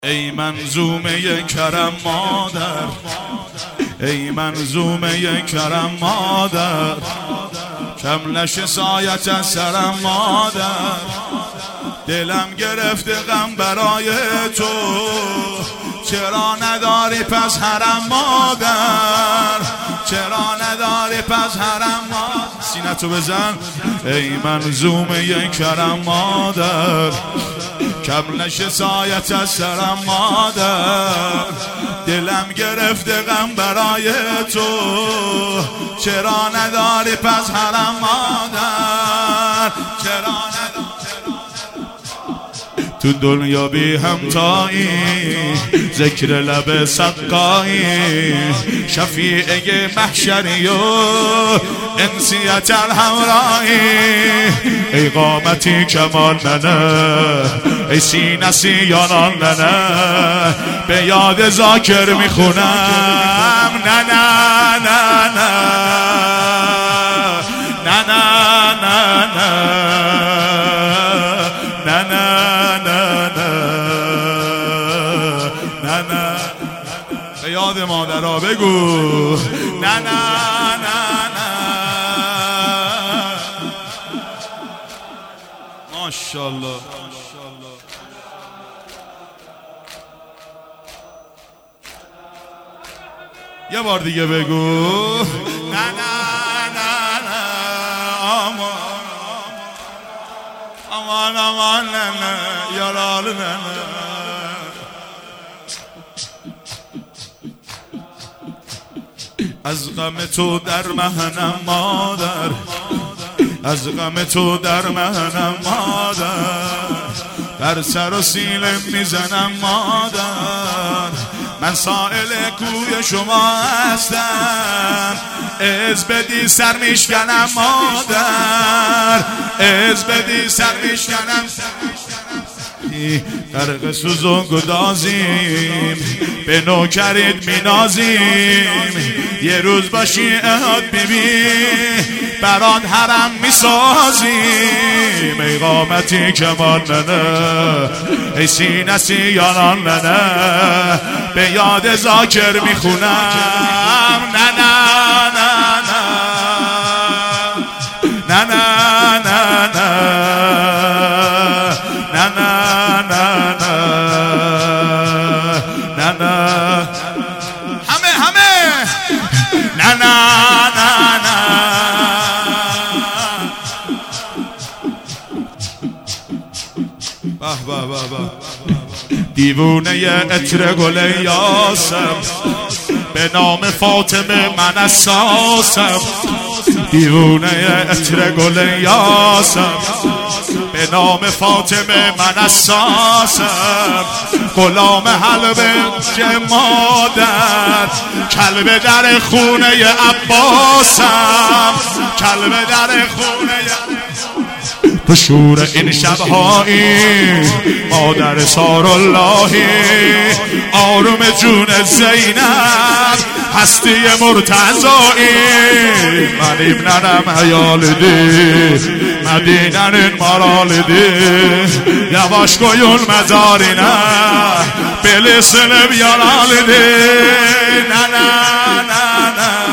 ای منظومه کرم مادر، ای منظومه کرم مادر، کم نشه سایت از سرم مادر. دلم گرفته غم برای تو، چرا نداری پس حرم مادر، چرا نداری پس حرم مادر. سینتو بزن. ای منظومه کرم مادر، کم نشه سایت از سرم مادر. دلم گرفته غم برای تو، چرا نداری پس حرم مادر، چرا نداری. تو دنیا بی همتایی، ذکر لب سقایی، شفیع محشری و انسیت الحمرایی. ای قامتی کمان ننه، ای سینه سیانان ننه، به یاد ذاکر میخونم نه نه نه نه نه نه نه نه نه. به یاد مادرها بگو نه نه نه نه. ماشاءالله. یه بار دیگه بگو نه نه نه نه. امان امان نه نه یارال نه نه. از غم تو در محنم مادر، از غم تو در محنم مادر، در سر و سینه میزنم مادر. من سائل کوی شما هستم، از بدی سر میشکنم مادر، از بدی سر میشکنم. غرق سوز و گدازیم، به نوکرت مینازیم. یه روز باشی احاد بیبی، برات حرم میسازیم. ای قامتی کمان ننه، ای سینه سیانان ننه، به یاد ذاکر میخونم نه نه نه نه نه نه نه نه نه نه نه نه. همه نه نه نه نه. به به به به. دیوونه عطر گل یاسم، به نام فاطمه من اساسم. دیوونه عطر گل یاسم، به نام فاطمه من اساسم. غلام حلبه مادر، کلب در خونه عباسم، کلب در خونه. تو شور این شبهایی، مادر ساراللهی، آروم جون زینب، هستی مرتضایی. من ابننم حیالدی، مدینن مارالدی، یواش کویون مزارینه، بلی سلب یارالدی. نه نه نه نه